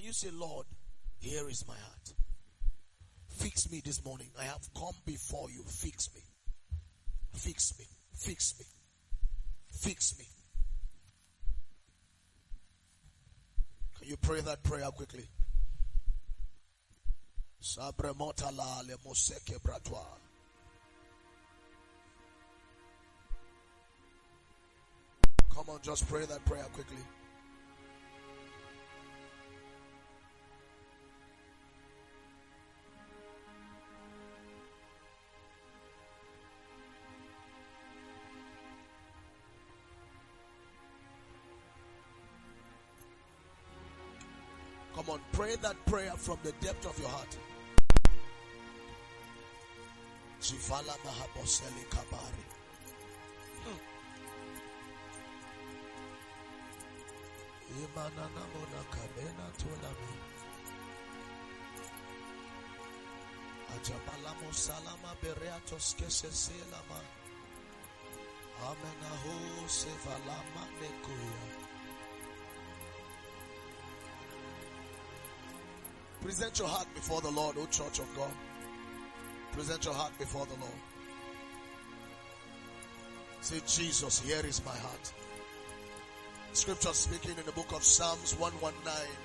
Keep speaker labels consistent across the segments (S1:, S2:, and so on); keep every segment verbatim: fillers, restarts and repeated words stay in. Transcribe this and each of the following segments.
S1: you say, Lord, here is my heart. Fix me this morning. I have come before you. Fix me. Fix me. Fix me. Fix me. Can you pray that prayer quickly? Sabre motala le moseke bratwa. Come on, just pray that prayer quickly. Come on, pray that prayer from the depth of your heart. Chifala mahaboseli kabari. Imanana mona kabena tolami. Ajabalamo salama bereatos keseselama. Amenaho sevalama nekuya. Present your heart before the Lord, O Church of God. Present your heart before the Lord. Say, Jesus, here is my heart. Scripture speaking in the book of Psalms one nineteen,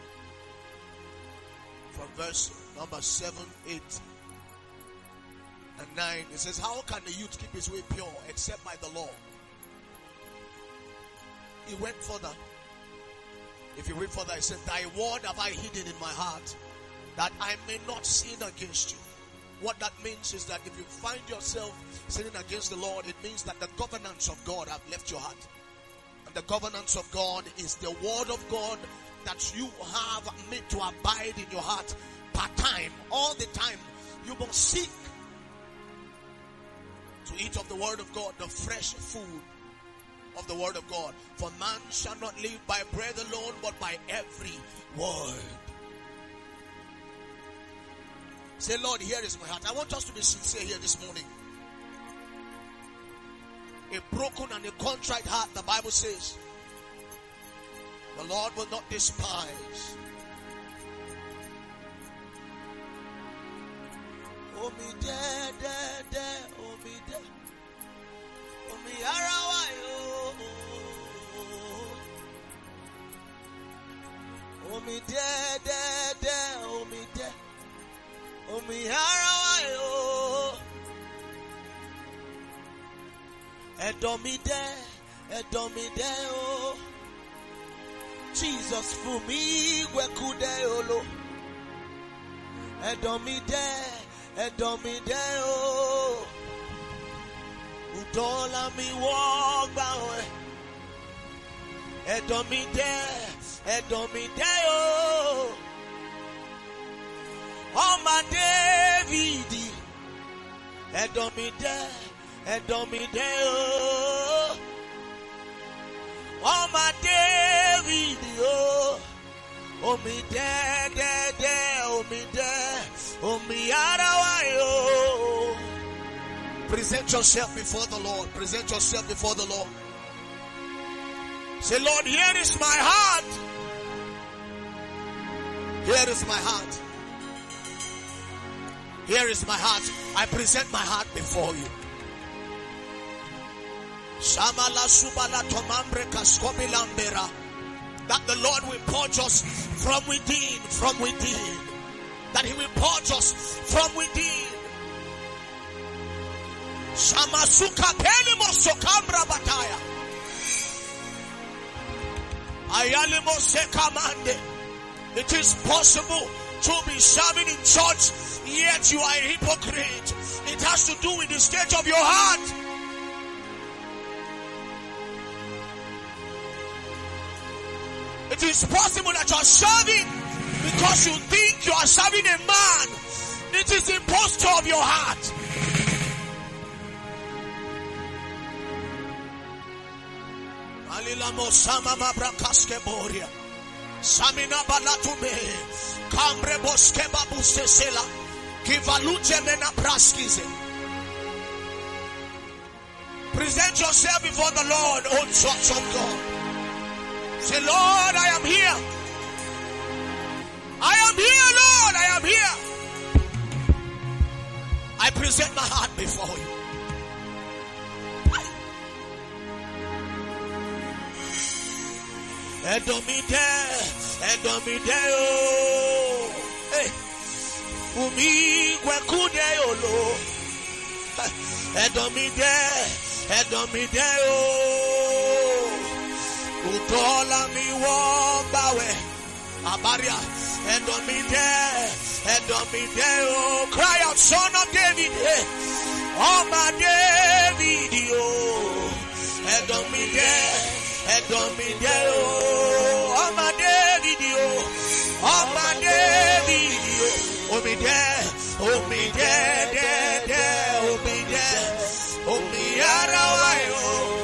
S1: from verse number seven, eight, and nine. It says, how can the youth keep his way pure except by the law? He went further. If you read further, it says, thy word have I hidden in my heart, that I may not sin against you. What that means is that if you find yourself sinning against the Lord, it means that the governance of God have left your heart. And the governance of God is the word of God that you have made to abide in your heart part time, all the time. You must seek to eat of the word of God, the fresh food of the word of God. For man shall not live by bread alone, but by every word. Say, Lord, here is my heart. I want us to be sincere here this morning. A broken and a contrite heart, the Bible says, the Lord will not despise. Oh me de de de, oh me de, oh me arawai, oh, oh me de de de, oh me de, oh me arawai, oh. Edomide, Edomide, oh. Jesus for me, wekude olo. Edomide, Edomide, oh. Udola mi wogba, Edomide, Edomide, oh. Oma David, Edomide. Edomideo, oh my David, oh, oh me de de de, oh me de, oh me arawayo. Present yourself before the Lord. Present yourself before the Lord. Say, Lord, here is my heart. Here is my heart. Here is my heart. I present my heart before you. That the Lord will purge us from within, from within. That He will purge us from within. Shamasuka penimo sokambra bataya. Ayalimo sekamande. It is possible to be serving in church, yet you are a hypocrite. It has to do with the state of your heart. It is possible that you are serving because you think you are serving a man. It is the posture of your heart. Alilamo sama mabrakaske boria. Samina balatume. Kambre boske babuse sela. Kivalute mena praskize. Present yourself before the Lord, O Church of God. Say, Lord, I am here. I present my heart before you. Edomide, Edomide, oh, hey, Umi Gwekude Olo, Edomide, Edomide, oh, Utola mi wambawe, Abaria, Edomide, Edomide, oh, cry out, son of David, hey, oh my David, oh, Edomide. Edomide, oh, Amade video, Amade video, Omide, Omide, de, de, Omide, Omiarawayo,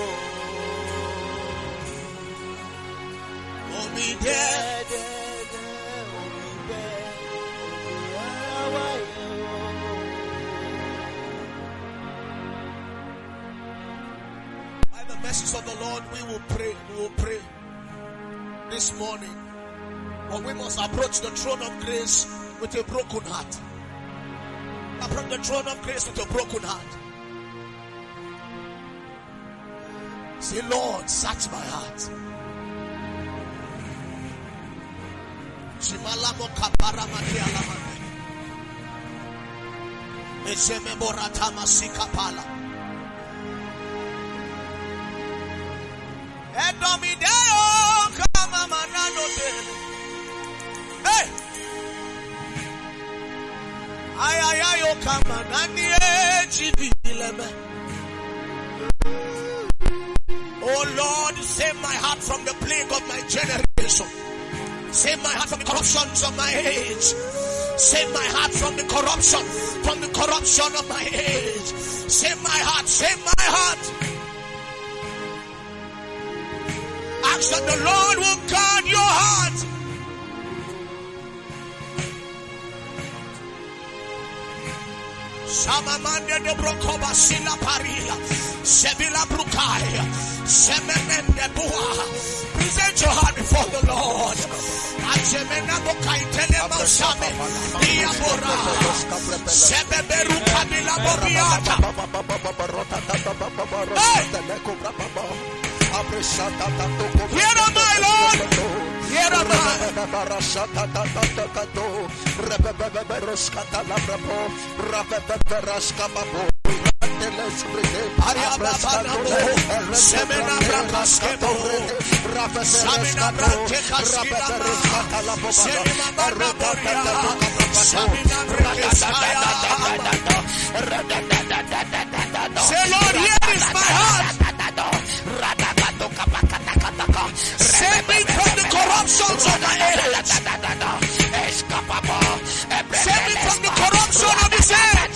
S1: Omide, de, de, Omide, Omiarawayo. The message of the Lord, we will pray, we will pray this morning. But we must approach the throne of grace with a broken heart. Approach the throne of grace with a broken heart. Say, Lord, search my heart. Shimalamo kapara matialamande. Ezeme boratama sikapala. Edomideo kama manano tele. Hey! Ay ay ay o kama nani ejibileme. Oh Lord, save my heart from the plague of my generation. Save my heart from the corruptions of my age. Save my heart from the corruption, from the corruption of my age. Save my heart, save my heart. Ask that the Lord will guard your heart. Shamamande de Brokoba Sila Paria, Sebila Brukaya, Sememende Bua. Present your heart before the Lord. Ajemena Bokai Telema Shame, Diabora, Sebeberuka Bila Bobiata. Here am I, Lord. Here am I. Say, Lord, here is my heart. Save me from the corruptions of my age. Save me from the corruption of his age.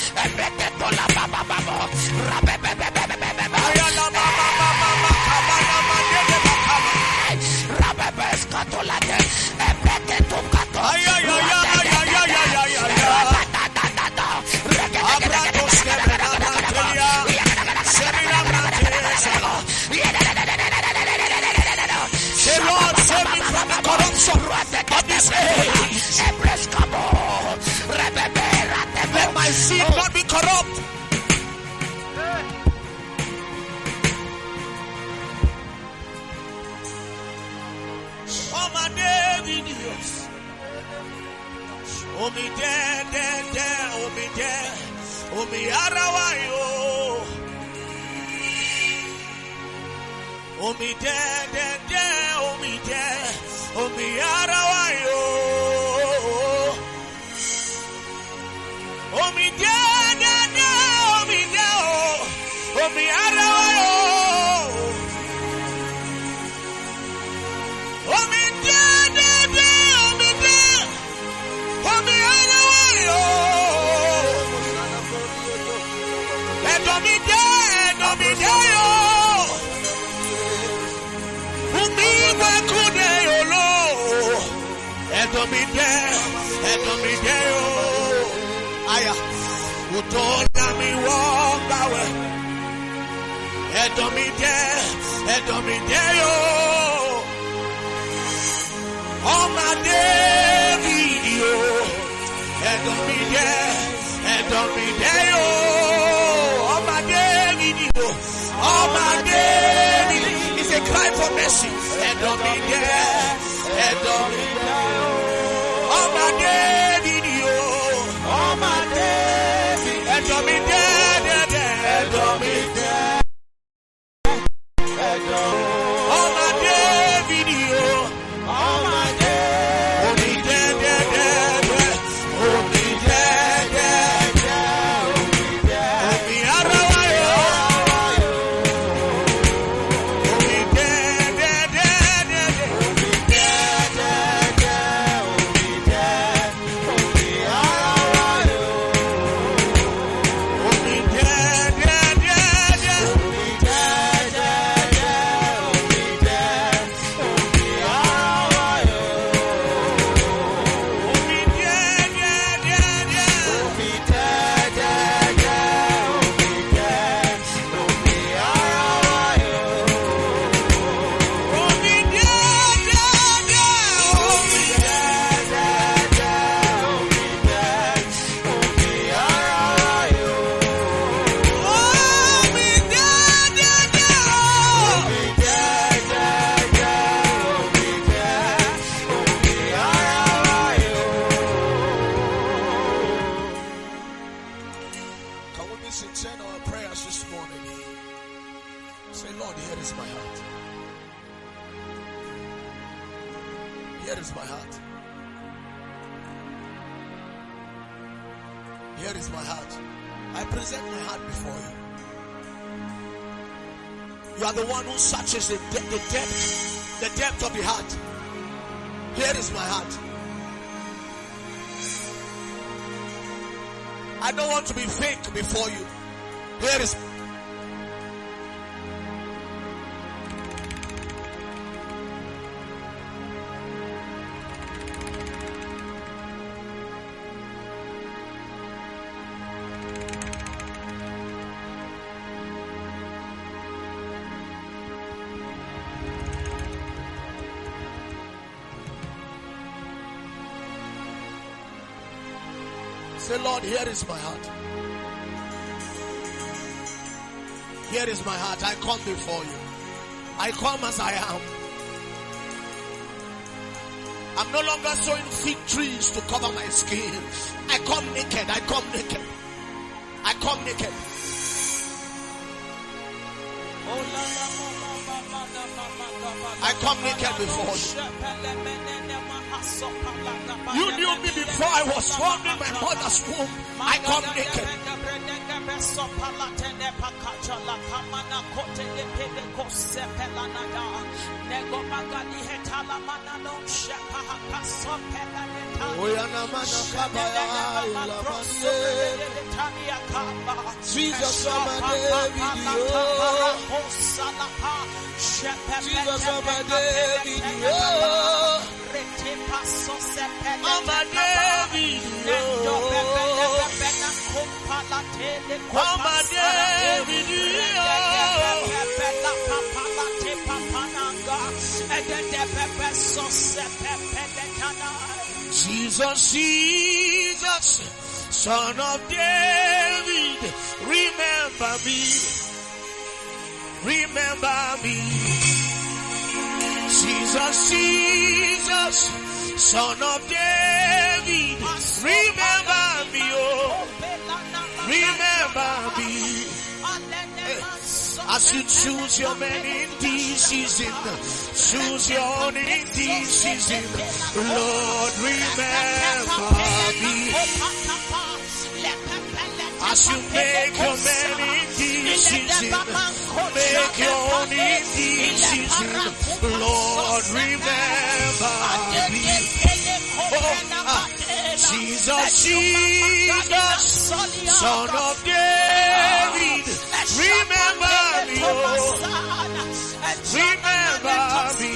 S1: Let my seed not be corrupt. Oh my David, yes. Oh me de de de, oh me de, oh me arawayo. Oh me de de de, oh me de, oh me arawayo. Oh me de de de, oh me de, oh me arawayo. Oh me de de de, oh me de, oh me arawayo. And oh me de, oh me de, oh me wakude olo. And oh me de, and oh me de, oh aya. Utola mi wambawe. And oh me de, and oh me de, oh. Oh my David, oh, and don't be there, and Oh my David, oh my David, it's a cry for mercy. And on me there, and on me there, oh my David, oh my David, and on me there, and on me there, and on oh my David, oh my David, oh me there, there, there, oh me there, there, there, oh me Arawayo, oh me there, there, there, there, oh me there, there, there, oh me there, oh me Arawayo, oh me there, there, there, there, oh me there, there, there, oh me there, oh me Arawayo, oh me there, there, there, there, oh me there, there, there, oh me there, oh me Arawayo, oh me there, there, there, oh me there, there, there, oh me there, oh me Arawayo, oh me there, there, there, oh me there, there, there, oh me there, oh me Arawayo. Can we be sincere in our prayers this morning? Say, Lord, here is my heart. Here is my heart. Here is my heart. I present my heart before you. You are the one who searches the, de- the depth, the depth of the heart. Here is my heart. I don't want to be fake before you. Here is. Say, Lord, here is my heart. Here is my heart. I come before you. I come as I am. I'm no longer sowing fig trees to cover my skin. I come naked. I come naked. I come naked. I come naked before you. You knew me before I was formed in my mother's womb. I come naked. Jesus, Jesus, oh my David, oh my David, oh my David, Jesus, Jesus, Son of David, remember me. Remember me, Jesus, Jesus, Son of David. Remember me, oh, remember me. As you choose your man in this season, choose your own in this season. Lord, remember me. As you make your man in this season, make your own in this season. Lord, remember me. Oh, ah, Jesus, Jesus, Son of David, remember me, oh, remember me.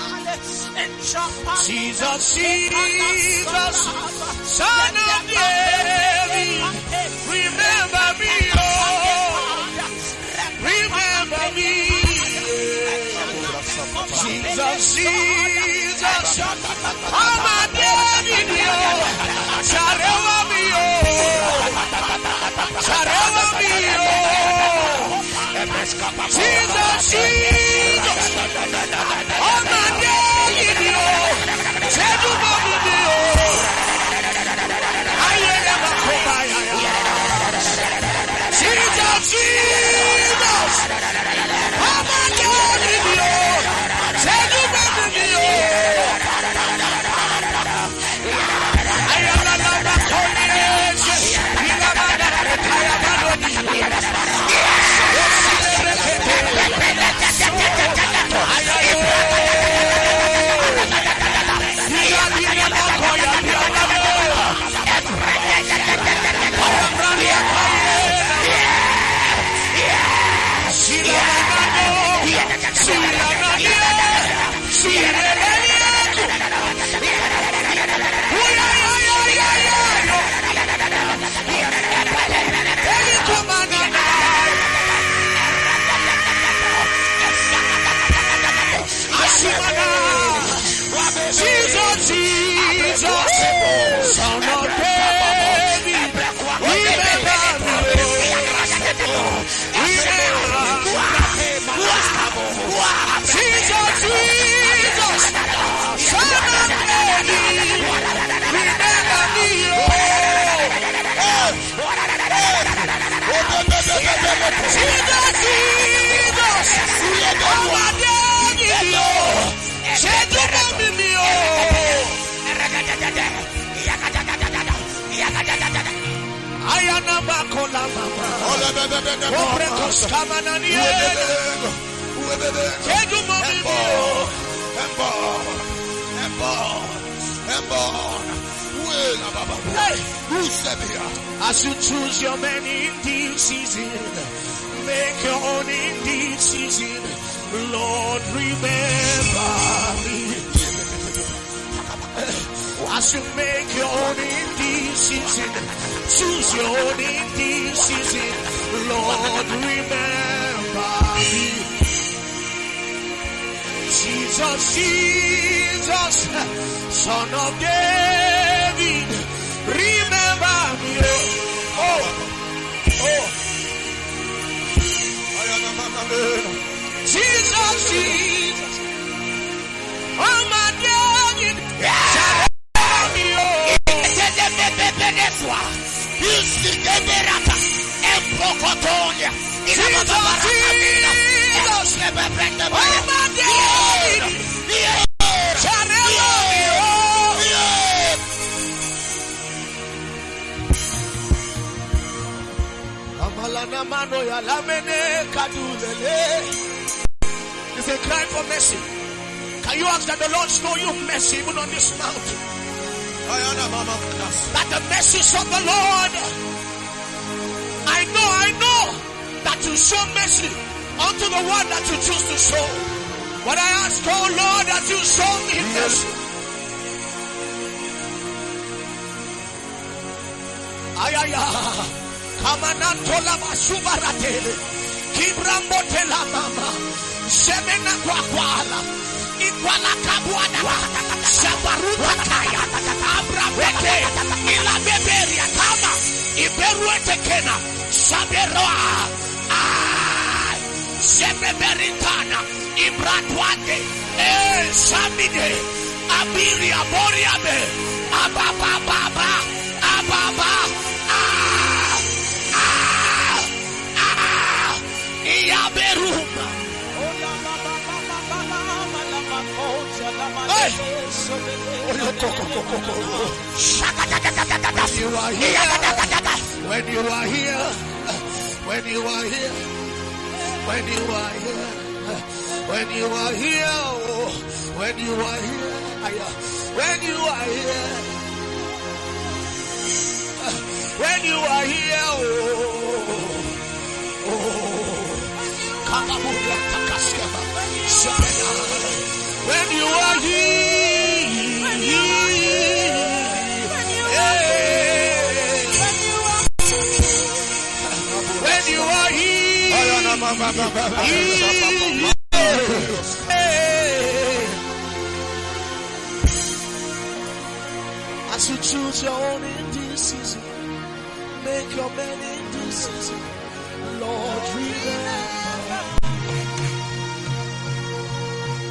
S1: Jesus, Jesus, Son of David, remember me, oh, remember me. Jesus, Jesus, I'm a David, oh, remember me, oh. Jesus, Jesus. Oh my God, in you. Say to mommy, you. I never come by. Jesus, Jesus. Oh my God, in you. Say to mommy, you. I am not the coalition. You are not the Jesus, Jesus, Son of David, remember me, Jesus, Jesus, Son of David, remember me, Jesus, Jesus, oh my David, say to me, Ayana bakola mama. Obrekos kamanani. Tedu mami mo. Embo. Embo. Embo. Wela baba. Hey, who's that here? As you choose your man in this season, make your own in this season. Lord, remember me. As you make your own in this season, choose your own in this season. Lord, remember me. Jesus, Jesus, Son of David, remember me. Oh, oh. Jesus, Jesus, oh my God, yeah. It's a cry for mercy. Can you ask that the Lord show you mercy even on this mountain? That the mercies of the Lord, I know, I know that you show mercy unto the one that you choose to show. But I ask, oh Lord, that you show me mercy. Ayaya, kamanantola basubarate, kibrambote la mama, semena kwa kwala. Ikwala kabwana shabaruta kaya abrabeke ila beberia kama iberuete kena shaberoa ah shebeberitana ibratwande eh shamide abiria boriabe ababa baba ababa ah ah ah iaberuma. Hey. When you are here, when you are here, when you are here, when you are here, when you are here, when you are here, when you are here, oh, oh, Kamabuya Takaskeva, when you are here, when you are here, as you choose your own in this season, make your man in this season, Lord, remember.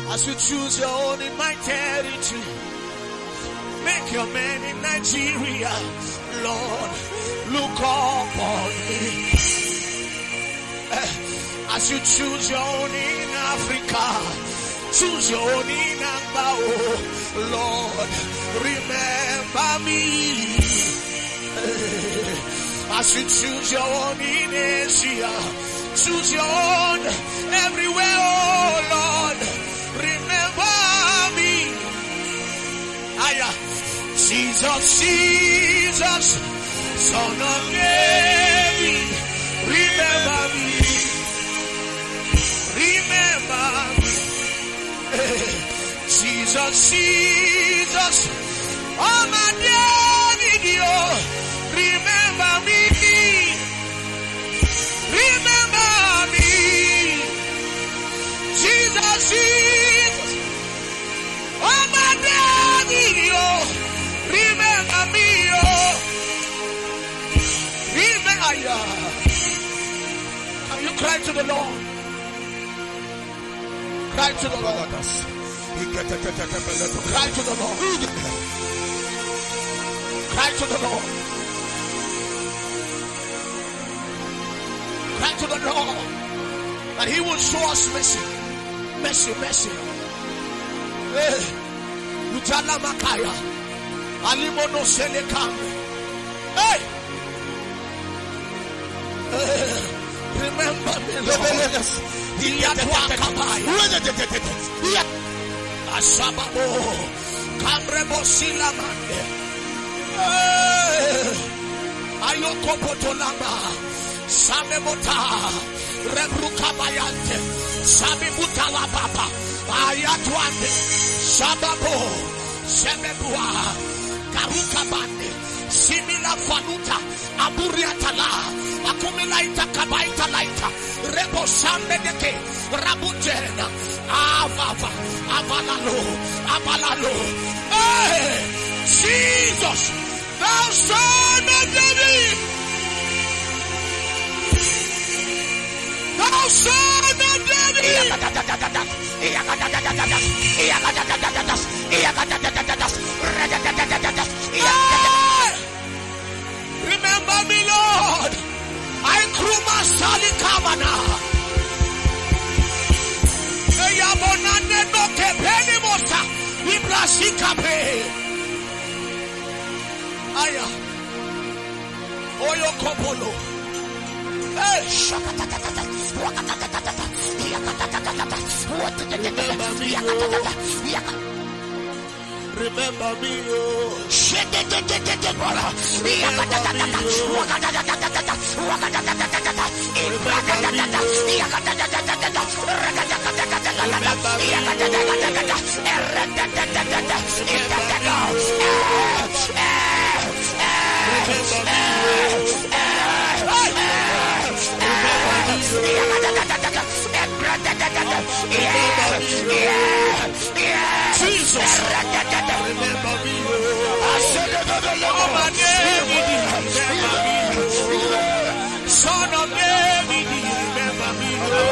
S1: As you choose your own in my territory, make your man in Nigeria. Lord, look upon me. As you choose your own in Africa, choose your own in Angbao. Lord, remember me. As you choose your own in Asia, choose your own everywhere, oh Lord, remember me. Aya, Jesus, Jesus, Son of David, remember me. Remember me. Jesus, Jesus, oh my David, remember me. Remember me. Jesus, Jesus, oh my David, remember me. Remember. Can you cry to the Lord? Cry to the Lord. Cry to the Lord. Cry to the Lord. Cry to the Lord. And He will show us mercy. Mercy, mercy. Utala Makaya. Alimono Selekam. Hey! Remember me, Lord. Asababo Kamrebo Silamande Ayoko Potolama Samemota Rebrukabayante Samibutala Papa Ayatwande Sababo Semebua Karukabande Simila Faluta Aburiatala Akumilaita Kabaita Laita Rebo Sambedeke Rabutena Avava Avalalo Avalalo. Hey, Jesus, thou son of David, thou son of David. Remember me, Lord. I kruma sali kamana. Eyabonane no kepeni mota. Ibrasika pe. Aya. Oyo kopolo. Hey, shakatatata. Wakatatata. Yakatatata. Remember me, remember me, oh. Jesus, remember me. I said, oh my David, remember me. Son of David, remember me.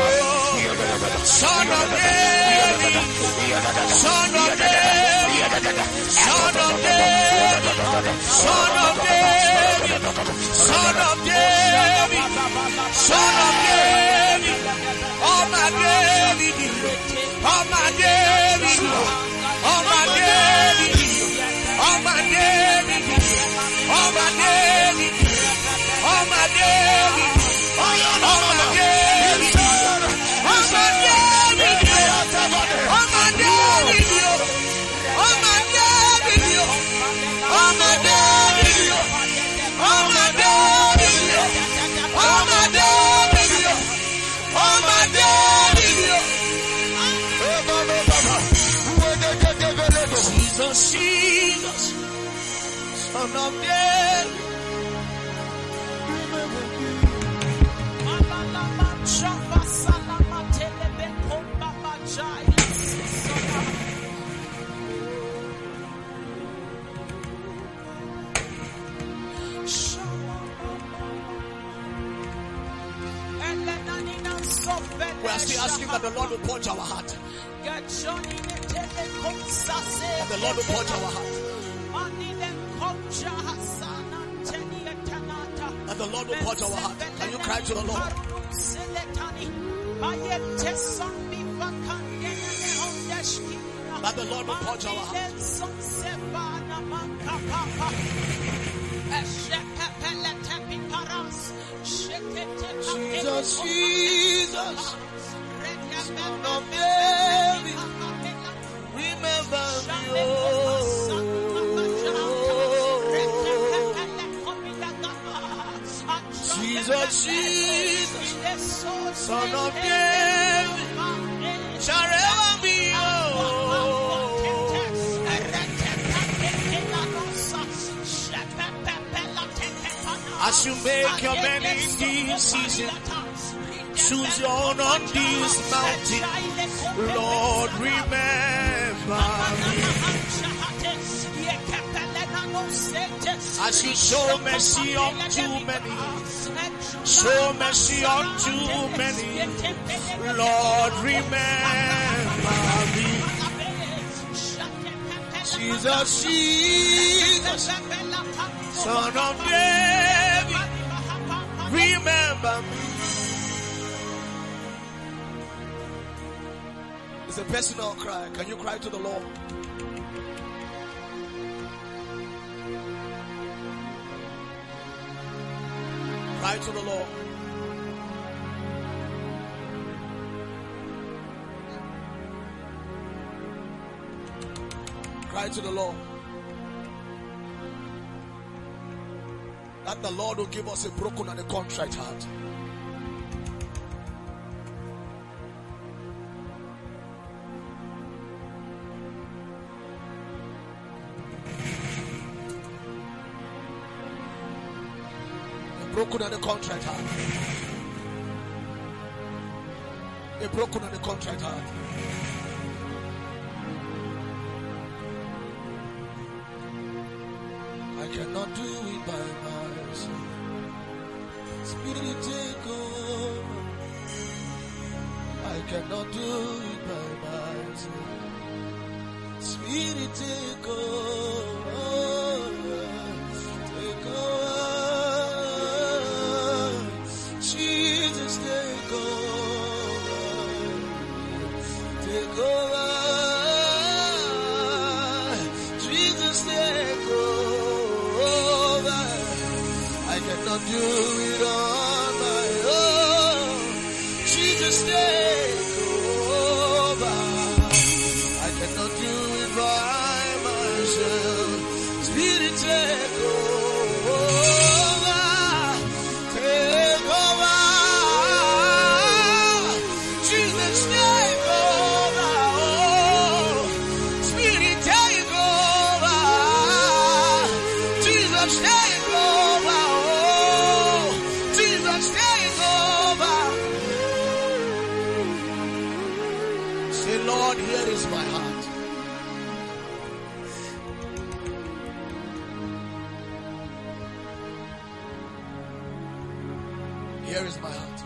S1: Son of David, Son of David, Son of David, Son of David, Son of David, Son of David, oh my David, oh my David, oh my David, oh my David, oh my David, oh my David, oh my David, oh my David, oh my David, oh my David, oh my David, oh my David, oh my David, oh my David. Jesus, Jesus, Son of David, remember me. We are still asking that the Lord will purge our heart. That the Lord will purge our heart. That the Lord will purge our heart. Can you cry to the Lord? That the Lord will purge our heart. Jesus, Jesus, Son of David, remember me, oh. Jesus, Jesus, Son of David, remember me, oh. As you make your men in this season, choose your own on this mountain. Lord, remember me. As you show mercy unto many, show mercy unto many. Lord, remember me. Jesus, Jesus, Son of David, remember me. It's a personal cry. Can you cry to the Lord? Cry to the Lord. Cry to the Lord. That the Lord will give us a broken and a contrite heart. A broken and a contrite heart. A broken and a contrite heart. I cannot do it by myself. Spirit, take over. I cannot do it by myself. Spirit, take over. Take over. Jesus, take over. Take over. Jesus, take over. I cannot do it on my own. Jesus, take over. I cannot do it by myself. Spirit, take over. Take over. Jesus, take over. Oh, Spirit, take over. Jesus, take over. Lord, here is my heart. Here is my heart.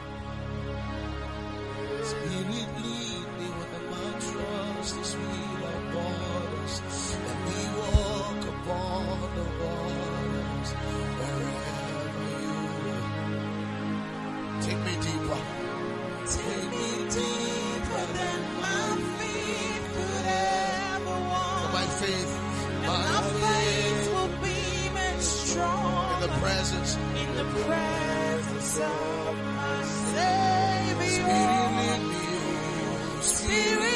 S1: Spirit, lead me when the man trusts is wheel upon us, and we walk upon the waters wherever you will. Take me deeper. Take me deeper than my feet could ever walk. For my faith, my, my faith will be made strong in the presence, in the presence of my Savior. Spirit, lead me, Spirit.